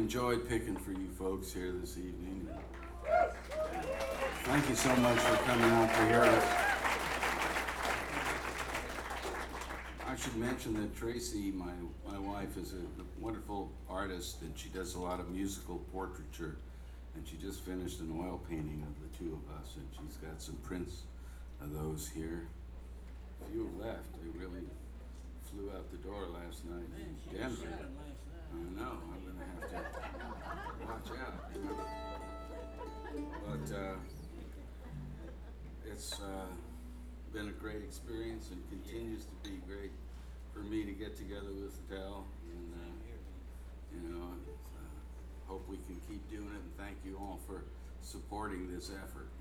enjoyed picking for you folks here this evening. Thank you so much for coming out to hear us. I should mention that Tracy, my wife, is a wonderful artist, and she does a lot of musical portraiture. And she just finished an oil painting of the two of us, and she's got some prints of those here. A few have left. They really flew out the door last night in Denver. I know. I'm gonna have to watch out. But it's been a great experience and continues to be great for me to get together with Adele, and hope we can keep doing it. And thank you all for supporting this effort.